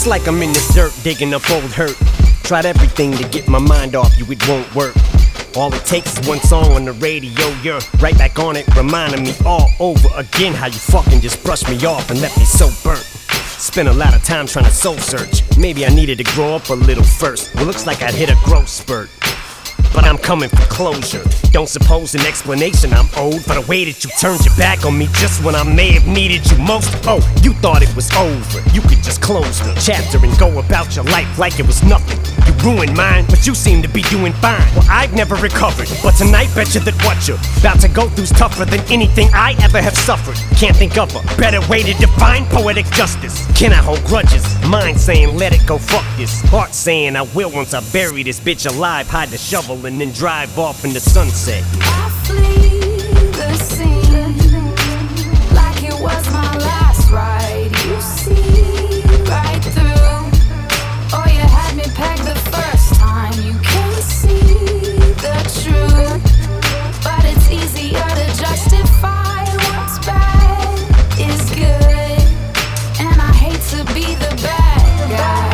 It's like I'm in this dirt digging up old hurt. Tried everything to get my mind off you, it won't work. All it takes is one song on the radio, you're right back on it, reminding me all over again how you fucking just brushed me off and left me so burnt. Spent a lot of time trying to soul search. Maybe I needed to grow up a little first. Well, looks like I'd hit a growth spurt, but I'm coming for closure. Don't suppose an explanation I'm owed for the way that you turned your back on me just when I may have needed you most. Oh, you thought it was over, you could just close the chapter and go about your life like it was nothing. You ruined mine, but you seem to be doing fine. Well, I've never recovered, but tonight bet you that what you're about to go through's tougher than anything I ever have suffered. Can't think of a better way to define poetic justice. Can I hold grudges? Mind saying let it go, fuck this. Heart saying I will once I bury this bitch alive. Hide the shovel and then drive off in the sunset. I flee the scene like it was my last ride. You see right through. Oh, you had me pegged the first time. You can see the truth, but it's easier to justify what's bad is good. And I hate to be the bad guy.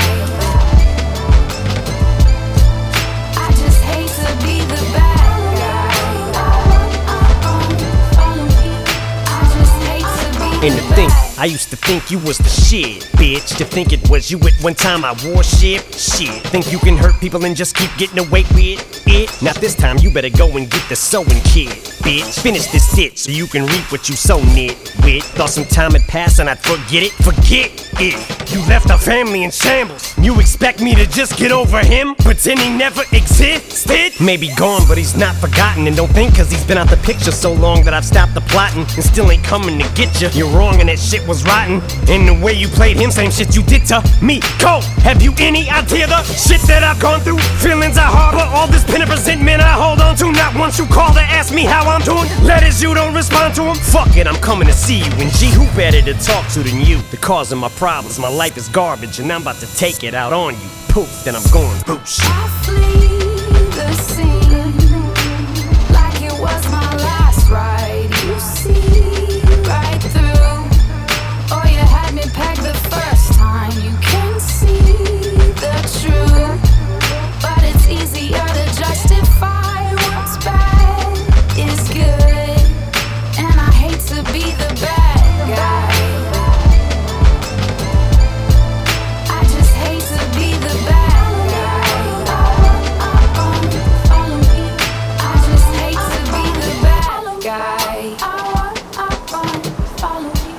I just hate to be the bad guy. And to think, I used to think you was the shit, bitch. To think it was you at one time I wore shit. Think you can hurt people and just keep getting away with it? Not this time, you better go and get the sewing kit, bitch. Finish this ditch so you can reap what you sow nitwit. Thought some time had passed and I'd forget it. Forget it. You left our family in shambles. You expect me to just get over him? Pretend he never existed? Maybe gone, but he's not forgotten. And don't think cause he's been out the picture so long that I've stopped the plotting and still ain't coming to get you. You're wrong and that shit was rotten. And the way you played him, same shit you did to me. Cole, have you any idea the shit that I've gone through? Feelings I harbor, all this pent up resentment I hold on to. Not once you call to ask me how I'm doing. Letters you don't respond to them. Fuck it, I'm coming to see you. And gee, who better to talk to than you? The cause of my problems, my life is garbage, and I'm about to take it out on you. Poof, then I'm going boosh. I flee the scene like it was my last ride. You see right through. Oh, you had me pegged the first time. You can see the truth, but it's easier to justify what's bad is good. And I hate to be the bad guy. I just hate to be the bad guy. Follow me. I just hate to be the bad guy. Follow me.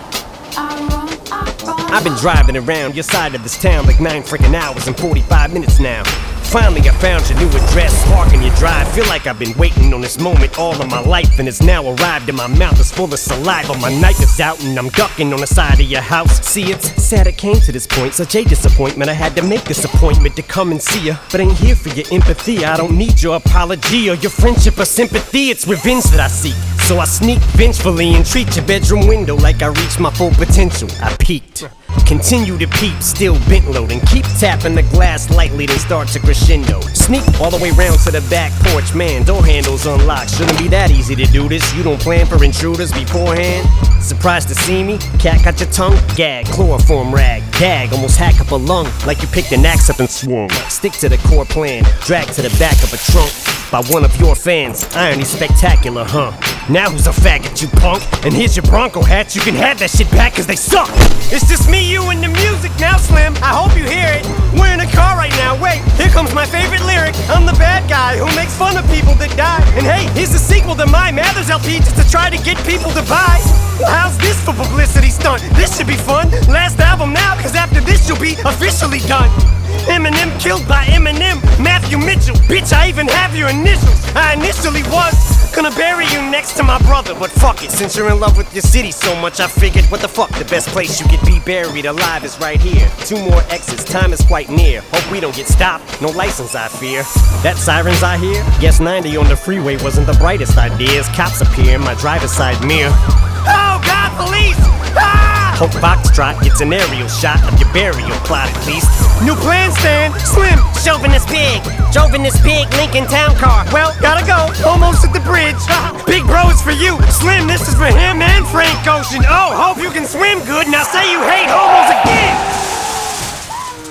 I've been driving around your side of this town like 9 freaking hours and 45 minutes now. Finally I found your new address, parking your drive. Feel like I've been waiting on this moment all of my life, and it's now arrived and my mouth is full of saliva. My knife is out and I'm ducking on the side of your house. See, it's sad it came to this point, such a disappointment. I had to make this appointment to come and see ya, but ain't here for your empathy. I don't need your apology or your friendship or sympathy. It's revenge that I seek, so I sneak vengefully and treat your bedroom window like I reached my full potential. I peeked. Continue to peep, still bent low, and keep tapping the glass lightly, then start to crescendo. Sneak all the way round to the back porch, man, door handles unlocked. Shouldn't be that easy to do this, you don't plan for intruders beforehand. Surprised to see me? Cat got your tongue? Gag, chloroform rag, gag, almost hack up a lung, like you picked an axe up and swung. Stick to the core plan, drag to the back of a trunk by one of your fans. Irony spectacular, huh? Now who's a faggot, you punk? And here's your Bronco hats, you can have that shit back cause they suck. It's just me, you, and the music now, Slim. I hope you hear it. We're in a car right now, wait, here comes my favorite lyric. I'm the bad guy who makes fun of people that die. And hey, here's the sequel to my Mathers LP just to try to get people to buy. Well, how's this for publicity stunt? This should be fun. Last album now, cause after this you'll be officially done. Eminem killed by Eminem, Matthew Mitchell. Bitch, I even have your initials. I initially was gonna bury you next to my brother, but fuck it, since you're in love with your city so much, I figured, what the fuck, the best place you could be buried alive is right here. 2 more exits, time is quite near. Hope we don't get stopped, no license I fear. That sirens I hear? Guess 90 on the freeway wasn't the brightest ideas. Cops appear in my driver's side mirror. Oh God, police! Ah! Hope Foxtrot gets an aerial shot of your burial plot at least. New plan, Stan, Slim, chauvinist pig. Drove in this big Lincoln Town car. Well, gotta go, almost at the bridge. Big bro, it's for you. Slim, this is for him and Frank Ocean. Oh, hope you can swim good. Now say you hate homos again.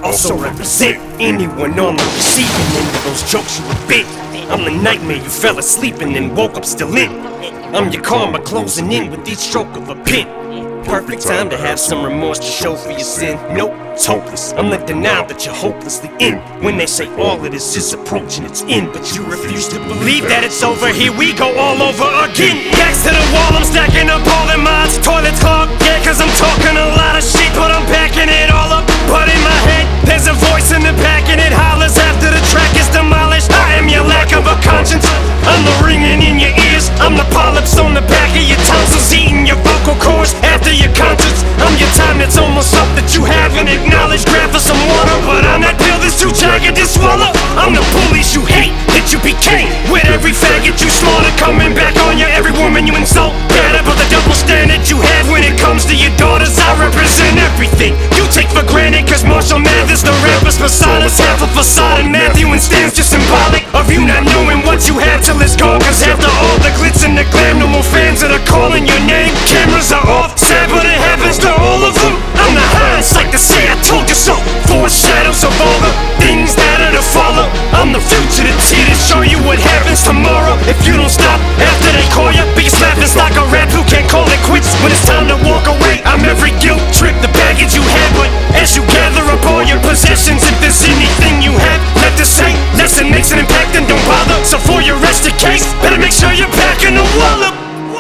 also represent anyone on the receiving end of those jokes you a bit. I'm the nightmare you fell asleep and then woke up still in. I'm your karma closing in with each stroke of a pen. Perfect time to have some remorse to show for your sin. Nope, it's hopeless. I'm the denial that you're hopelessly in. When they say all of this is approaching its end, but you refuse to believe that it's over. Here we go all over again. Backs to the wall, I'm stacking up all the mods. Toilets clogged, yeah, cause I'm talking a lot of shit, but I'm backing it all up. But in my head, there's a voice in the back and it hollers after the track is demolished. I am your lack of a conscience. I'm the ringing in your ears. I'm the polyps on the back of your tonsils, eating your vocal cords after your concerts. I'm your time that's almost up that you haven't acknowledged. Grab for some water, but I'm that pill that's too jagged to swallow. I'm the bullies you hate that you became, with every faggot you slaughter coming back on you. Every woman you insult, bad about the double standard you have when it comes to your daughters. I represent everything you take for granted, cause Marshall Mathers, the rapper's persona's half a facade, and Matthew and Stan's just symbolic of you not knowing what you have till it's gone. Cause after all the glitz and the glam, no more fans that are calling your name. Cameras are off, sad but it happens to all of them. I'm the hindsight to say I told you so, foreshadows of all the things that are to follow. I'm the future that's here to show you what happens tomorrow if you don't stop after they call you. Biggest laughing stock of rap who can't call it quits when it's time to walk away. I'm every guilt trip, the baggage you had, but as you gather up all your possessions, if there's anything you have left to say, lesson makes an impact and don't bother. So for your rest of case, better make sure you're packing a wallop.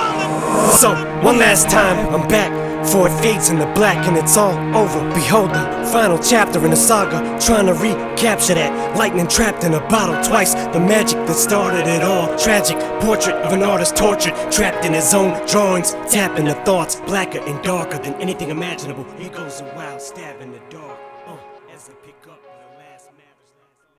So, one last time, I'm back. For it fades in the black and it's all over. Behold the final chapter in the saga, trying to recapture that lightning trapped in a bottle twice. The magic that started it all. Tragic portrait of an artist tortured, trapped in his own drawings, tapping the thoughts blacker and darker than anything imaginable. He goes a wild stab in the dark as I pick up.